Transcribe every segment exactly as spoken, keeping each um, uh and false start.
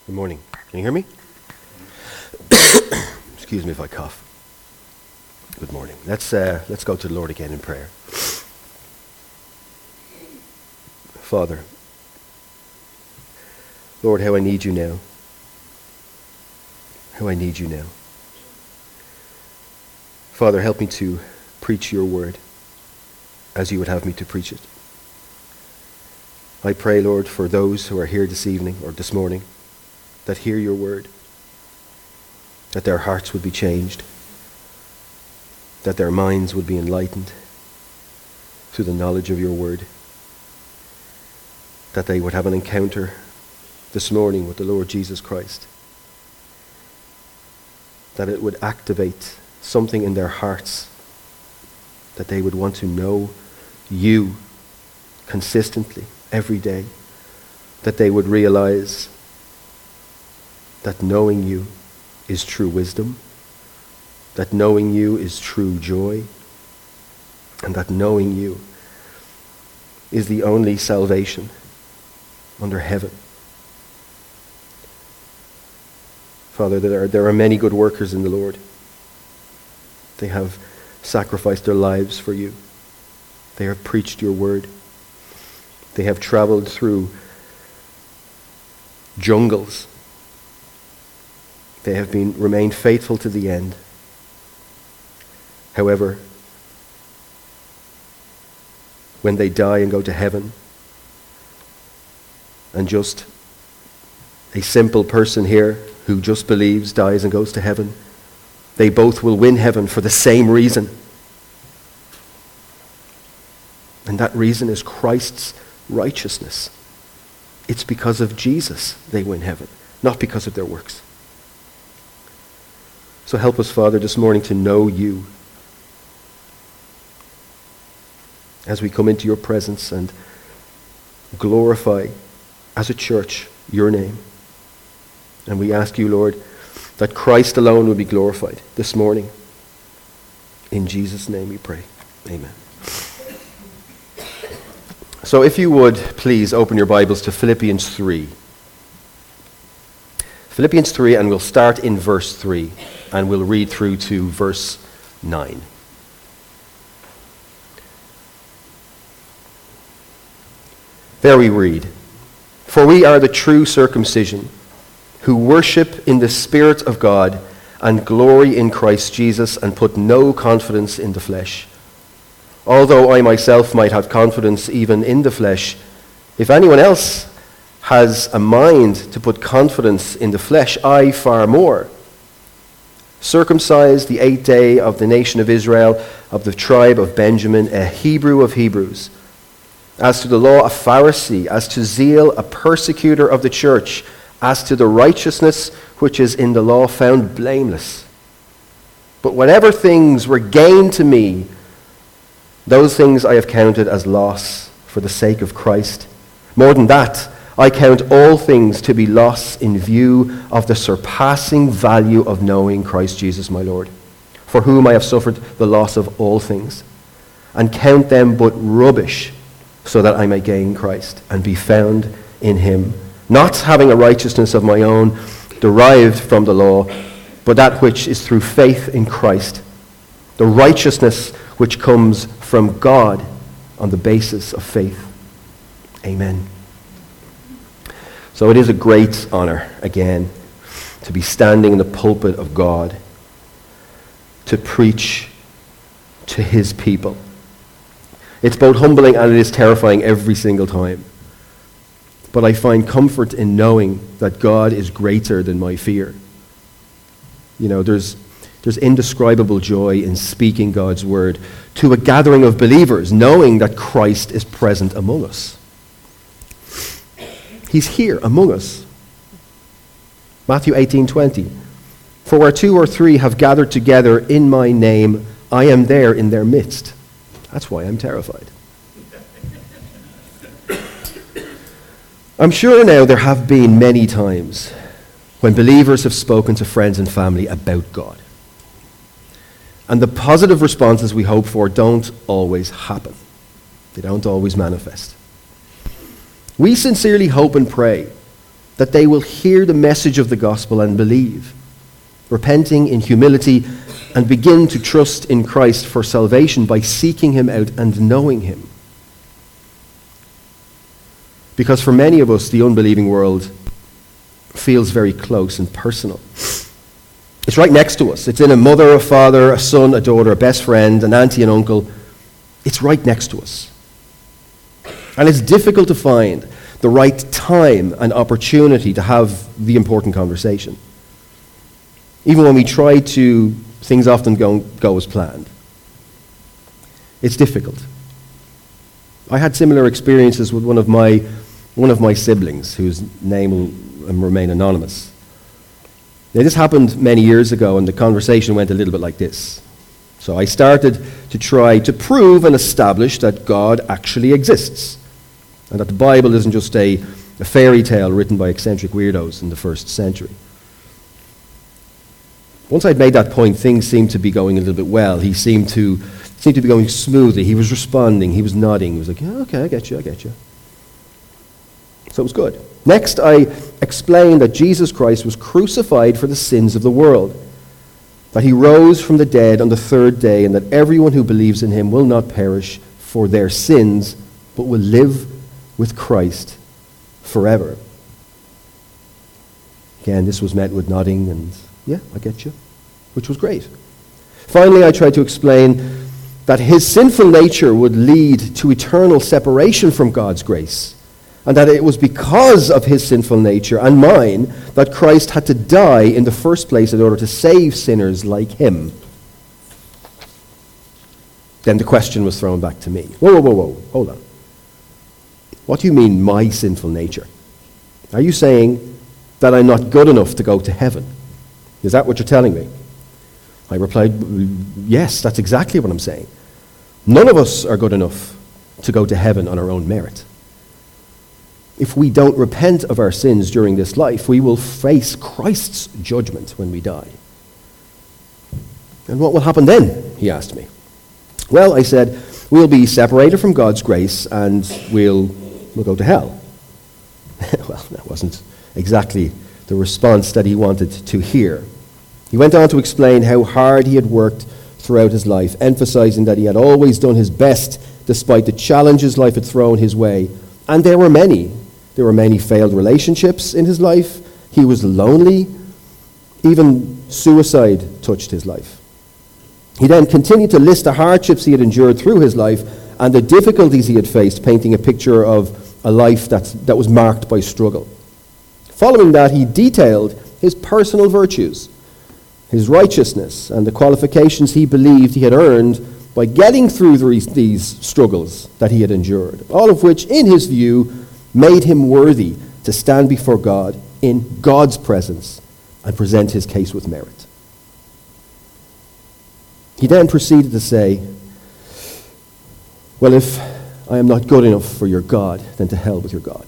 Good morning. Can you hear me? Excuse me if I cough. Good morning. Let's uh, let's go to the Lord again in prayer. Father, Lord, how I need you now. How I need you now. Father, help me to preach your word as you would have me to preach it. I pray, Lord, for those who are here this evening or this morning that hear your word, that their hearts would be changed, that their minds would be enlightened through the knowledge of your word, that they would have an encounter this morning with the Lord Jesus Christ, that it would activate something in their hearts, that they would want to know you consistently every day, that they would realize that knowing you is true wisdom, that knowing you is true joy, and that knowing you is the only salvation under heaven. Father, there are, there are many good workers in the Lord. They have sacrificed their lives for you. They have preached your word. They have traveled through jungles. They have been remained faithful to the end. However, when they die and go to heaven, and just a simple person here who just believes dies and goes to heaven, they both will win heaven for the same reason. And that reason is Christ's righteousness. It's because of Jesus they win heaven, not because of their works. So help us, Father, this morning to know you as we come into your presence and glorify as a church your name. And we ask you, Lord, that Christ alone would be glorified this morning. In Jesus' name we pray. Amen. So if you would, please open your Bibles to Philippians three. Philippians three, and we'll start in verse three, and we'll read through to verse nine. There we read, "For we are the true circumcision, who worship in the Spirit of God and glory in Christ Jesus and put no confidence in the flesh. Although I myself might have confidence even in the flesh, if anyone else has a mind to put confidence in the flesh, I far more. Circumcised the eighth day of the nation of Israel, of the tribe of Benjamin, a Hebrew of Hebrews. As to the law, a Pharisee. As to zeal, a persecutor of the church. As to the righteousness which is in the law, found blameless. But whatever things were gain to me, those things I have counted as loss for the sake of Christ. More than that, I count all things to be loss in view of the surpassing value of knowing Christ Jesus my Lord, for whom I have suffered the loss of all things, and count them but rubbish, so that I may gain Christ and be found in him, not having a righteousness of my own derived from the law, but that which is through faith in Christ, the righteousness which comes from God on the basis of faith. Amen." So it is a great honor, again, to be standing in the pulpit of God, to preach to his people. It's both humbling and it is terrifying every single time. But I find comfort in knowing that God is greater than my fear. You know, there's there's indescribable joy in speaking God's word to a gathering of believers, knowing that Christ is present among us. He's here among us. Matthew eighteen twenty. "For where two or three have gathered together in my name, I am there in their midst." That's why I'm terrified. I'm sure now there have been many times when believers have spoken to friends and family about God. And the positive responses we hope for don't always happen. They don't always manifest. We sincerely hope and pray that they will hear the message of the gospel and believe, repenting in humility and begin to trust in Christ for salvation by seeking him out and knowing him. Because for many of us, the unbelieving world feels very close and personal. It's right next to us. It's in a mother, a father, a son, a daughter, a best friend, an auntie, an uncle. It's right next to us. And it's difficult to find the right time and opportunity to have the important conversation. Even when we try to, things often don't go as planned. It's difficult. I had similar experiences with one of my one of my siblings, whose name will remain anonymous. Now, this happened many years ago, and the conversation went a little bit like this. So I started to try to prove and establish that God actually exists, and that the Bible isn't just a, a fairy tale written by eccentric weirdos in the first century. Once I'd made that point, things seemed to be going a little bit well. He seemed to seemed to be going smoothly. He was responding. He was nodding. He was like, yeah, okay, I get you, I get you. So it was good. Next, I explained that Jesus Christ was crucified for the sins of the world, that he rose from the dead on the third day, and that everyone who believes in him will not perish for their sins, but will live with Christ forever. Again, this was met with nodding and, yeah, I get you, which was great. Finally, I tried to explain that his sinful nature would lead to eternal separation from God's grace, and that it was because of his sinful nature and mine that Christ had to die in the first place in order to save sinners like him. Then the question was thrown back to me. Whoa, whoa, whoa, whoa, hold on. What do you mean, my sinful nature? Are you saying that I'm not good enough to go to heaven? Is that what you're telling me? I replied, yes, that's exactly what I'm saying. None of us are good enough to go to heaven on our own merit. If we don't repent of our sins during this life, we will face Christ's judgment when we die. And what will happen then? He asked me. Well, I said, we'll be separated from God's grace and we'll, we'll go to hell. Well, that wasn't exactly the response that he wanted to hear. He went on to explain how hard he had worked throughout his life, emphasizing that he had always done his best despite the challenges life had thrown his way. And there were many. There were many failed relationships in his life. He was lonely. Even suicide touched his life. He then continued to list the hardships he had endured through his life and the difficulties he had faced, painting a picture of a life that's, that was marked by struggle. Following that, he detailed his personal virtues, his righteousness, and the qualifications he believed he had earned by getting through these, these struggles that he had endured, all of which, in his view, made him worthy to stand before God in God's presence and present his case with merit. He then proceeded to say, well, if I am not good enough for your God, then to hell with your God.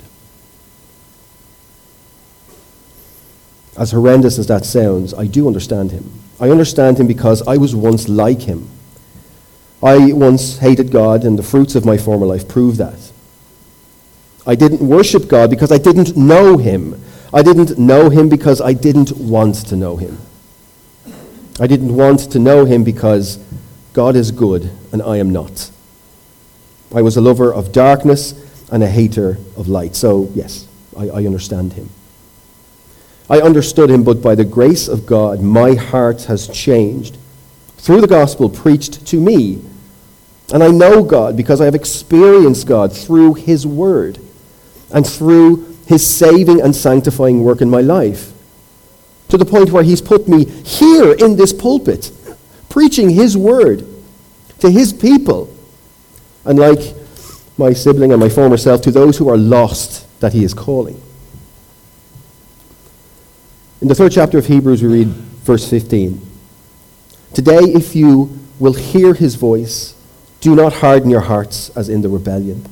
As horrendous as that sounds, I do understand him. I understand him because I was once like him. I once hated God, and the fruits of my former life prove that. I didn't worship God because I didn't know him. I didn't know him because I didn't want to know him. I didn't want to know him because God is good and I am not. I was a lover of darkness and a hater of light. So, yes, I, I understand him. I understood him, but by the grace of God, my heart has changed through the gospel preached to me. And I know God because I have experienced God through his word and through his saving and sanctifying work in my life, to the point where he's put me here in this pulpit, preaching his word to his people, and like my sibling and my former self, to those who are lost that he is calling. In the third chapter of Hebrews, we read verse fifteen. Today, if you will hear his voice, do not harden your hearts as in the rebellion.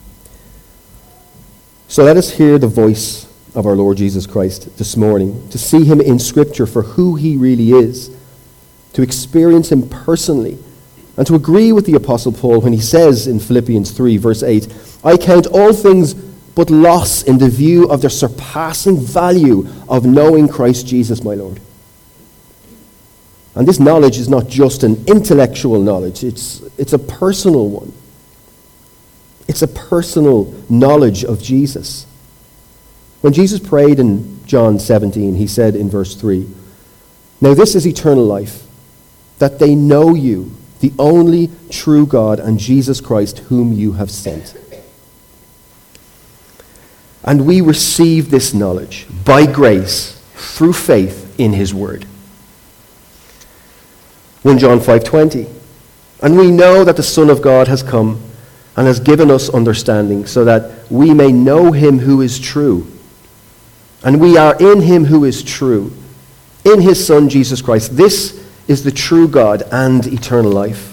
So let us hear the voice of our Lord Jesus Christ this morning, to see him in Scripture for who he really is, to experience him personally, and to agree with the Apostle Paul when he says in Philippians three, verse eight, I count all things but loss in the view of the surpassing value of knowing Christ Jesus, my Lord. And this knowledge is not just an intellectual knowledge, it's, it's a personal one. It's a personal knowledge of Jesus. When Jesus prayed in John seventeen, he said in verse three, "Now this is eternal life, that they know you, the only true God, and Jesus Christ, whom you have sent." And we receive this knowledge by grace through faith in his word. First John five twenty, "And we know that the Son of God has come and has given us understanding, so that we may know him who is true. And we are in him who is true, in his Son Jesus Christ. This is the true God and eternal life."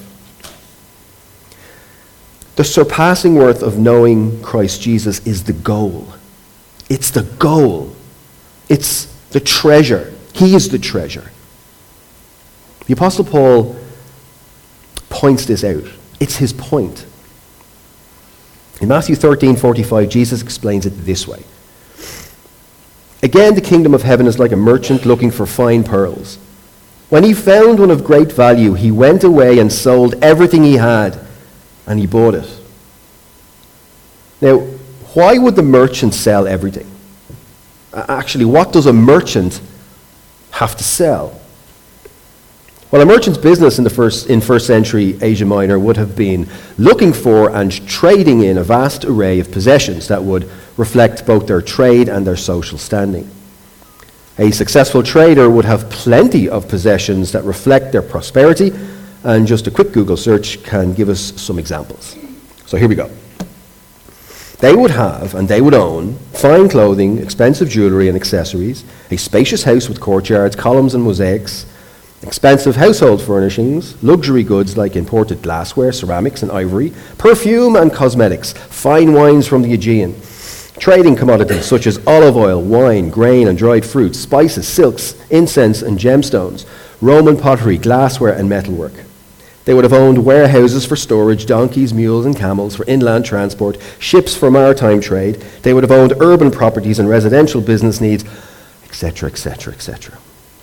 The surpassing worth of knowing Christ Jesus is the goal. It's the goal. It's the treasure. He is the treasure. The Apostle Paul points this out. It's his point. In Matthew thirteen forty-five, Jesus explains it this way. "Again, the kingdom of heaven is like a merchant looking for fine pearls. When he found one of great value, he went away and sold everything he had, and he bought it." Now, why would the merchant sell everything? Actually, what does a merchant have to sell? Well, a merchant's business in the first in first century Asia Minor would have been looking for and trading in a vast array of possessions that would reflect both their trade and their social standing. A successful trader would have plenty of possessions that reflect their prosperity, and just a quick Google search can give us some examples. So here we go. They would have, and they would own, fine clothing, expensive jewelry and accessories, a spacious house with courtyards, columns and mosaics, expensive household furnishings, luxury goods like imported glassware, ceramics and ivory, perfume and cosmetics, fine wines from the Aegean, trading commodities such as olive oil, wine, grain and dried fruits, spices, silks, incense and gemstones, Roman pottery, glassware and metalwork. They would have owned warehouses for storage, donkeys, mules and camels for inland transport, ships for maritime trade. They would have owned urban properties and residential business needs, et cetera, et cetera, et cetera.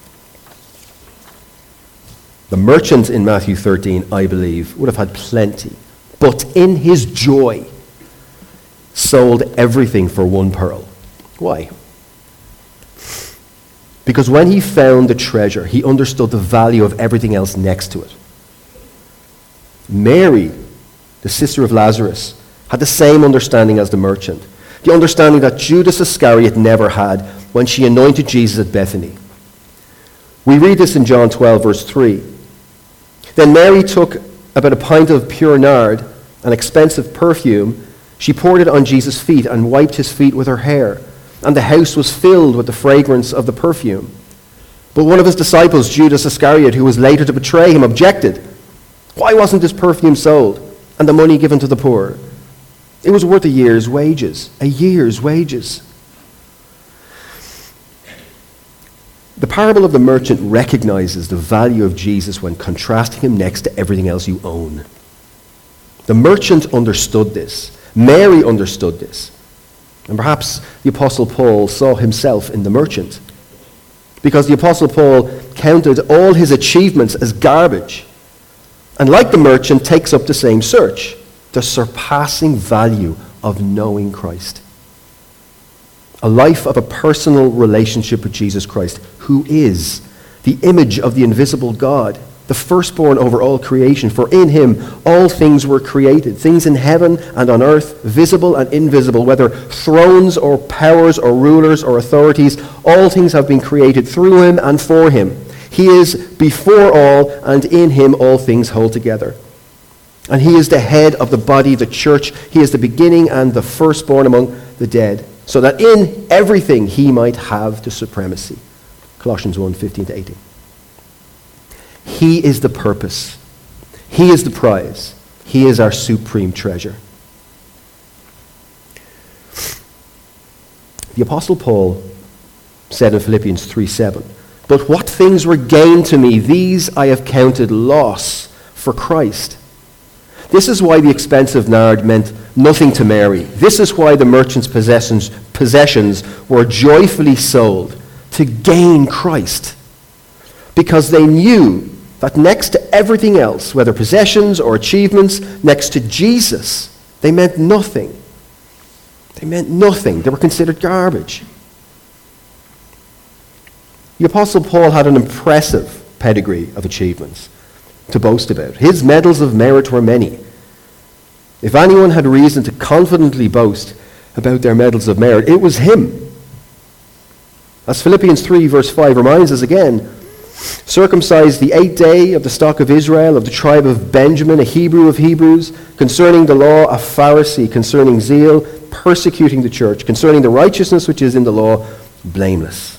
The merchant in Matthew thirteen, I believe, would have had plenty, but in his joy, sold everything for one pearl. Why? Because when he found the treasure, he understood the value of everything else next to it. Mary, the sister of Lazarus, had the same understanding as the merchant, the understanding that Judas Iscariot never had when she anointed Jesus at Bethany. We read this in John twelve, verse three. "Then Mary took about a pint of pure nard, an expensive perfume. She poured it on Jesus' feet and wiped his feet with her hair, and the house was filled with the fragrance of the perfume. But one of his disciples, Judas Iscariot, who was later to betray him, objected. 'Why wasn't this perfume sold and the money given to the poor? It was worth a year's wages.'" A year's wages. The parable of the merchant recognizes the value of Jesus when contrasting him next to everything else you own. The merchant understood this. Mary understood this. And perhaps the Apostle Paul saw himself in the merchant, because the Apostle Paul counted all his achievements as garbage, and like the merchant takes up the same search, the surpassing value of knowing Christ. A life of a personal relationship with Jesus Christ, who is the image of the invisible God, the firstborn over all creation. For in him all things were created, things in heaven and on earth, visible and invisible, whether thrones or powers or rulers or authorities, all things have been created through him and for him. He is before all, and in him all things hold together. And he is the head of the body, the church. He is the beginning and the firstborn among the dead, so that in everything he might have the supremacy. Colossians one, fifteen to eighteen. He is the purpose. He is the prize. He is our supreme treasure. The Apostle Paul said in Philippians three seven, "But what things were gained to me, these I have counted loss for Christ." This is why the expensive nard meant nothing to Mary. This is why the merchant's possessions, possessions were joyfully sold, to gain Christ. Because they knew that next to everything else, whether possessions or achievements, next to Jesus, they meant nothing. They meant nothing. They were considered garbage. The Apostle Paul had an impressive pedigree of achievements to boast about. His medals of merit were many. If anyone had reason to confidently boast about their medals of merit, it was him. As Philippians three verse five reminds us again, circumcised the eighth day of the stock of Israel, of the tribe of Benjamin, a Hebrew of Hebrews, concerning the law, a Pharisee, concerning zeal, persecuting the church, concerning the righteousness which is in the law, blameless.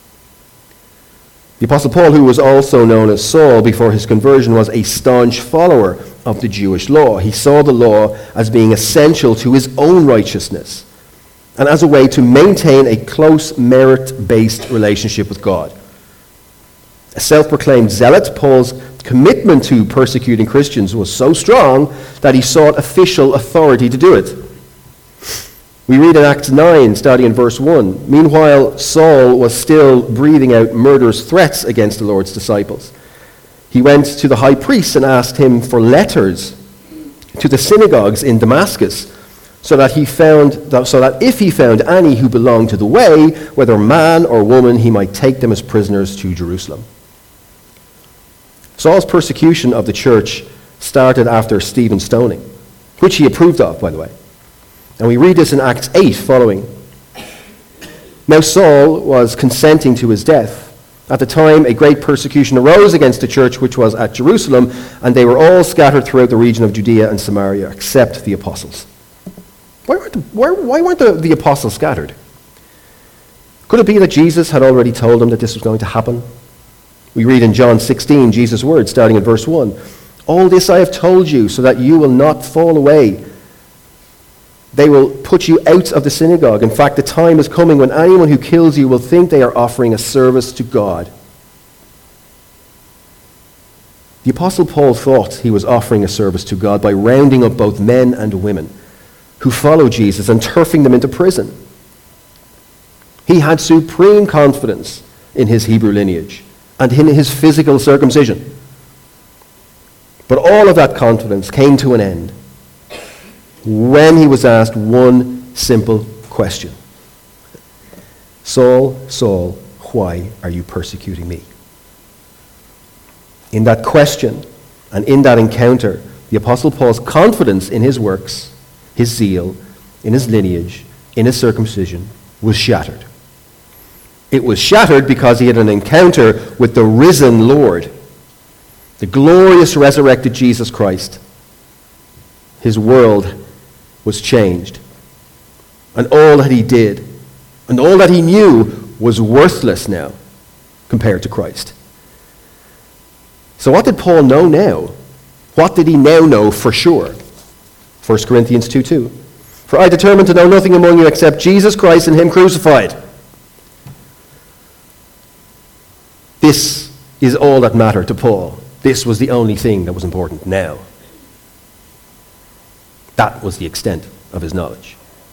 The Apostle Paul, who was also known as Saul before his conversion, was a staunch follower of the Jewish law. He saw the law as being essential to his own righteousness and as a way to maintain a close merit-based relationship with God. A self-proclaimed zealot, Paul's commitment to persecuting Christians was so strong that he sought official authority to do it. We read in Acts nine, starting in verse one, meanwhile Saul was still breathing out murderous threats against the Lord's disciples. He went to the high priest and asked him for letters to the synagogues in Damascus, so that he found, so that if he found any who belonged to the way, whether man or woman, he might take them as prisoners to Jerusalem. Saul's persecution of the church started after Stephen's stoning, which he approved of, by the way. And we read this in Acts eight following. Now Saul was consenting to his death. At the time, a great persecution arose against the church which was at Jerusalem, and they were all scattered throughout the region of Judea and Samaria, except the apostles. Why weren't the, why, why weren't the, the apostles scattered? Could it be that Jesus had already told them that this was going to happen? We read in John sixteen, Jesus' words, starting at verse one. All this I have told you, so that you will not fall away. They will put you out of the synagogue. In fact, the time is coming when anyone who kills you will think they are offering a service to God. The Apostle Paul thought he was offering a service to God by rounding up both men and women who follow Jesus and turfing them into prison. He had supreme confidence in his Hebrew lineage and in his physical circumcision. But all of that confidence came to an end when he was asked one simple question. Saul, Saul, why are you persecuting me? In that question and in that encounter, the Apostle Paul's confidence in his works, his zeal, in his lineage, in his circumcision, was shattered. It was shattered because he had an encounter with the risen Lord, the glorious resurrected Jesus Christ. His world was changed. And all that he did, and all that he knew, was worthless now compared to Christ. So what did Paul know now? What did he now know for sure? First Corinthians two two. For I determined to know nothing among you except Jesus Christ and him crucified. This is all that mattered to Paul. This was the only thing that was important now. That was the extent of his knowledge.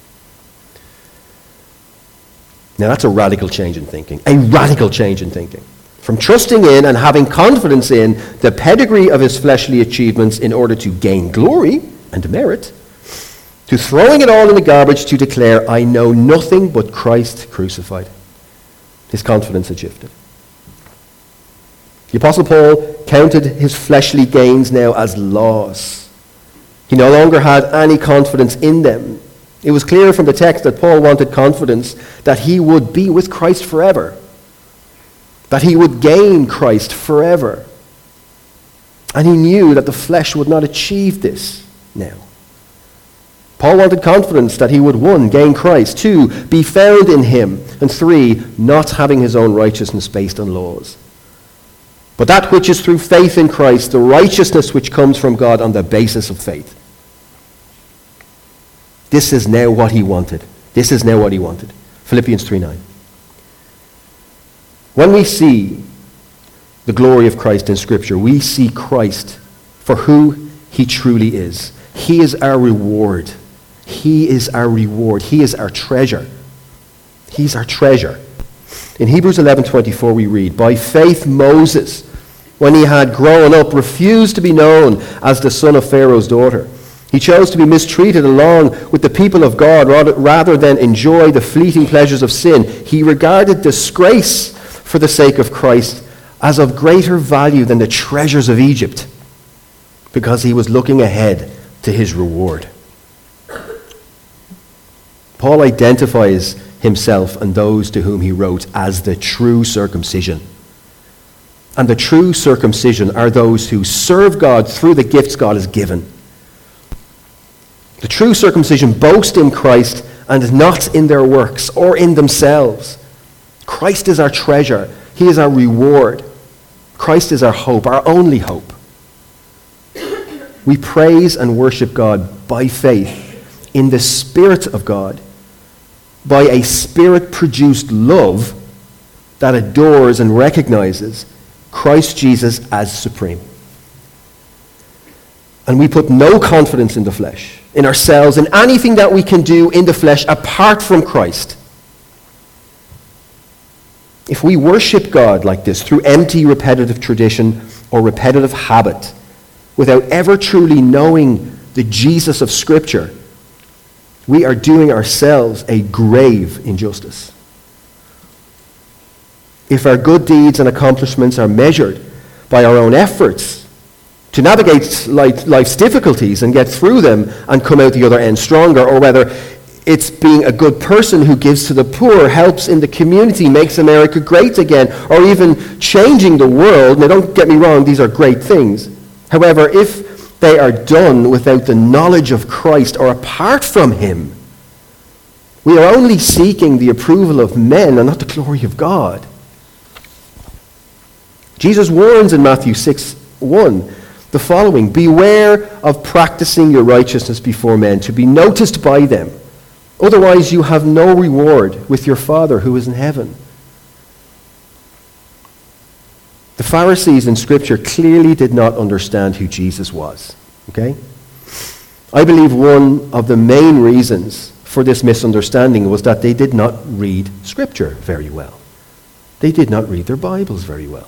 Now that's a radical change in thinking. A radical change in thinking. From trusting in and having confidence in the pedigree of his fleshly achievements in order to gain glory and merit, to throwing it all in the garbage to declare, I know nothing but Christ crucified. His confidence had shifted. The Apostle Paul counted his fleshly gains now as loss. He no longer had any confidence in them. It was clear from the text that Paul wanted confidence that he would be with Christ forever, that he would gain Christ forever. And he knew that the flesh would not achieve this now. Paul wanted confidence that he would, one, gain Christ, two, be found in him, and three, not having his own righteousness based on laws, but that which is through faith in Christ, the righteousness which comes from God on the basis of faith. This is now what he wanted. This is now what he wanted. Philippians three nine. When we see the glory of Christ in Scripture, we see Christ for who he truly is. He is our reward. He is our reward. He is our treasure. He's our treasure. In Hebrews eleven twenty-four we read, by faith Moses, when he had grown up, refused to be known as the son of Pharaoh's daughter. He chose to be mistreated along with the people of God rather, rather than enjoy the fleeting pleasures of sin. He regarded disgrace for the sake of Christ as of greater value than the treasures of Egypt, because he was looking ahead to his reward. Paul identifies himself and those to whom he wrote as the true circumcision. And the true circumcision are those who serve God through the gifts God has given. The true circumcision boast in Christ and not in their works or in themselves. Christ is our treasure. He is our reward. Christ is our hope, our only hope. We praise and worship God by faith in the Spirit of God, by a Spirit-produced love that adores and recognizes Christ Jesus as supreme. And we put no confidence in the flesh, in ourselves, in anything that we can do in the flesh apart from Christ. If we worship God like this through empty repetitive tradition or repetitive habit, without ever truly knowing the Jesus of Scripture, we are doing ourselves a grave injustice. If our good deeds and accomplishments are measured by our own efforts to navigate life's difficulties and get through them and come out the other end stronger, or whether it's being a good person who gives to the poor, helps in the community, makes America great again, or even changing the world. Now, don't get me wrong, these are great things. However, if they are done without the knowledge of Christ or apart from him, we are only seeking the approval of men and not the glory of God. Jesus warns in Matthew six one the following: beware of practicing your righteousness before men to be noticed by them. Otherwise you have no reward with your Father who is in heaven. The Pharisees in Scripture clearly did not understand who Jesus was. Okay? I believe one of the main reasons for this misunderstanding was that they did not read Scripture very well. They did not read their Bibles very well.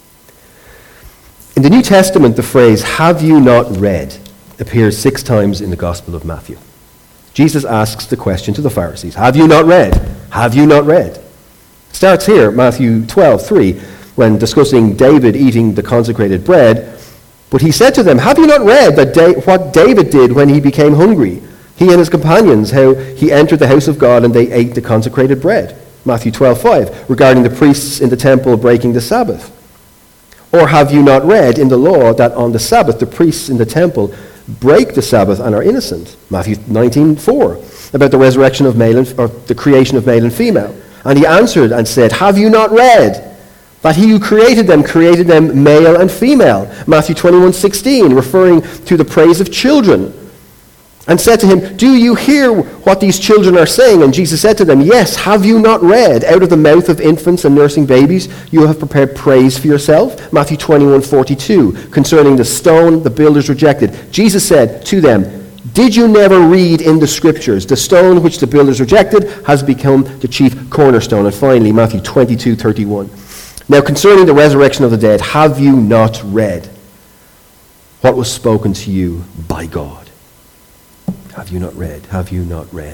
In the New Testament, the phrase, "have you not read," appears six times in the Gospel of Matthew. Jesus asks the question to the Pharisees, have you not read? Have you not read? It starts here, Matthew twelve three, when discussing David eating the consecrated bread. But he said to them, have you not read that da- what David did when he became hungry? He and his companions, how he entered the house of God and they ate the consecrated bread. Matthew twelve five, regarding the priests in the temple breaking the Sabbath. Or have you not read in the law that on the Sabbath the priests in the temple break the Sabbath and are innocent? Matthew nineteen four, about the resurrection of male and, or the creation of male and female. And he answered and said, have you not read that he who created them created them male and female? Matthew twenty-one sixteen, referring to the praise of children. And said to him, do you hear what these children are saying? And Jesus said to them, yes, have you not read, out of the mouth of infants and nursing babies you have prepared praise for yourself? Matthew twenty-one forty-two, concerning the stone the builders rejected. Jesus said to them, did you never read in the Scriptures, the stone which the builders rejected has become the chief cornerstone? And finally, Matthew twenty-two thirty-one. Now concerning the resurrection of the dead, have you not read what was spoken to you by God? Have you not read? Have you not read?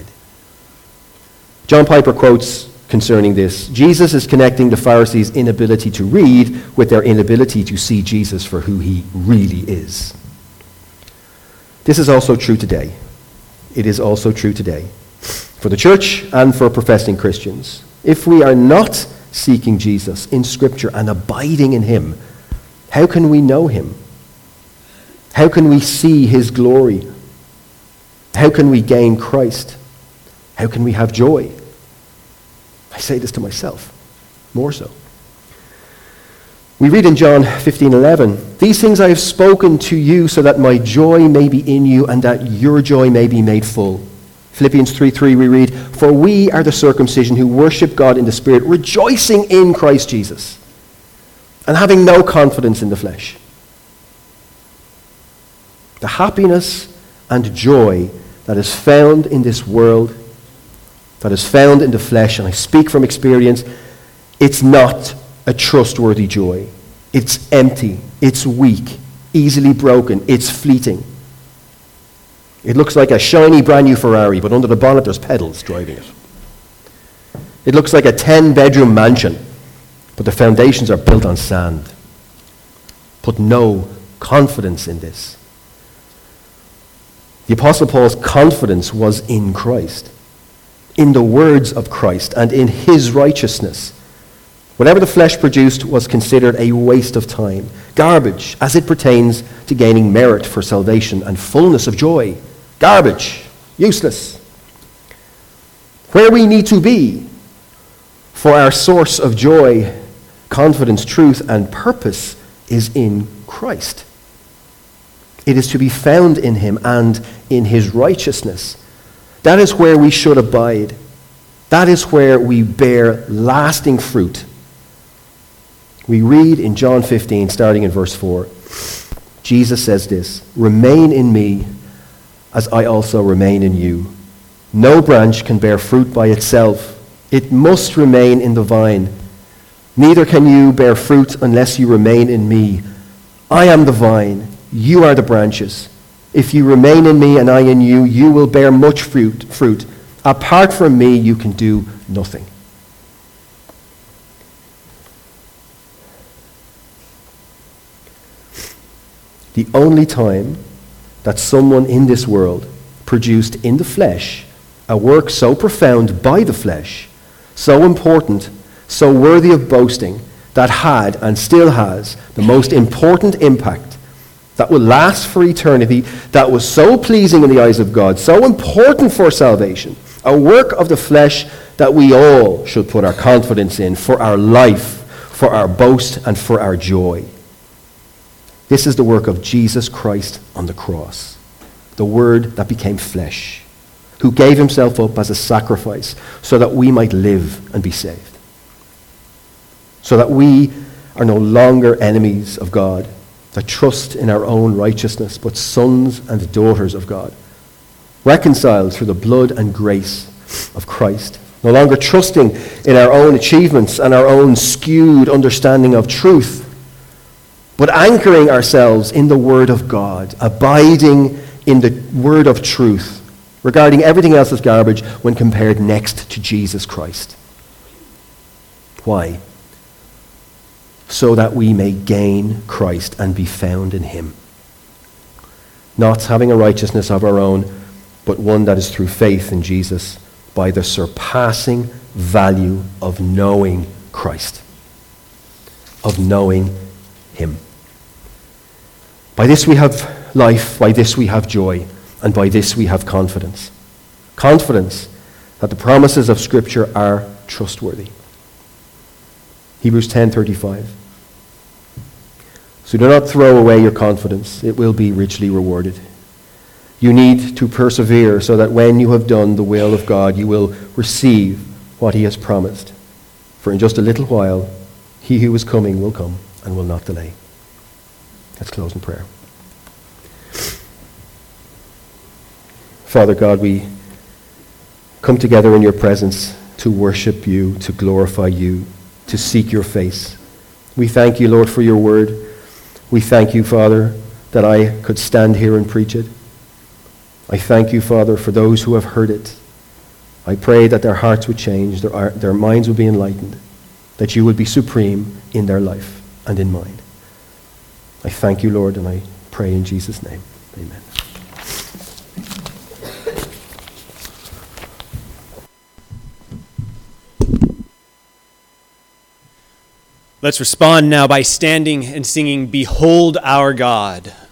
John Piper quotes concerning this, Jesus is connecting the Pharisees' inability to read with their inability to see Jesus for who he really is. This is also true today. It is also true today for the church and for professing Christians. If we are not seeking Jesus in Scripture and abiding in him, how can we know him? How can we see his glory? How can we gain Christ? How can we have joy? I say this to myself, more so. We read in John fifteen eleven, these things I have spoken to you so that my joy may be in you and that your joy may be made full. Philippians three three we read, for we are the circumcision who worship God in the Spirit, rejoicing in Christ Jesus and having no confidence in the flesh. The happiness and joy that is found in this world, that is found in the flesh, and I speak from experience, it's not a trustworthy joy. It's empty, it's weak, easily broken, it's fleeting. It looks like a shiny brand new Ferrari, but under the bonnet there's pedals driving it. It looks like a ten-bedroom mansion, but the foundations are built on sand. Put no confidence in this. The Apostle Paul's confidence was in Christ, in the words of Christ, and in his righteousness. Whatever the flesh produced was considered a waste of time, garbage as it pertains to gaining merit for salvation and fullness of joy. Garbage, useless. Where we need to be for our source of joy, confidence, truth, and purpose is in Christ. It is to be found in him and in his righteousness. That is where we should abide. That is where we bear lasting fruit. We read in John fifteen, starting in verse four, Jesus says this, "Remain in me as I also remain in you. No branch can bear fruit by itself. It must remain in the vine. Neither can you bear fruit unless you remain in me. I am the vine, you are the branches. If you remain in me and I in you, you will bear much fruit. fruit. Apart from me, you can do nothing." The only time that someone in this world produced in the flesh a work so profound by the flesh, so important, so worthy of boasting, that had and still has the most important impact, that will last for eternity, that was so pleasing in the eyes of God, so important for salvation, a work of the flesh that we all should put our confidence in for our life, for our boast, and for our joy. This is the work of Jesus Christ on the cross, the Word that became flesh, who gave himself up as a sacrifice so that we might live and be saved, so that we are no longer enemies of God, that trust in our own righteousness, but sons and daughters of God, reconciled through the blood and grace of Christ, no longer trusting in our own achievements and our own skewed understanding of truth, but anchoring ourselves in the Word of God, abiding in the Word of truth, regarding everything else as garbage when compared next to Jesus Christ. Why? So that we may gain Christ and be found in him. Not having a righteousness of our own, but one that is through faith in Jesus, by the surpassing value of knowing Christ, of knowing him. By this we have life, by this we have joy, and by this we have confidence. Confidence that the promises of Scripture are trustworthy. Hebrews ten thirty-five. So do not throw away your confidence. It will be richly rewarded. You need to persevere so that when you have done the will of God, you will receive what he has promised. For in just a little while, he who is coming will come and will not delay. Let's close in prayer. Father God, we come together in your presence to worship you, to glorify you, to seek your face. We thank you, Lord, for your word. We thank you, Father, that I could stand here and preach it. I thank you, Father, for those who have heard it. I pray that their hearts would change, their, their minds would be enlightened, that you would be supreme in their life and in mine. I thank you, Lord, and I pray in Jesus' name. Amen. Let's respond now by standing and singing, "Behold Our God."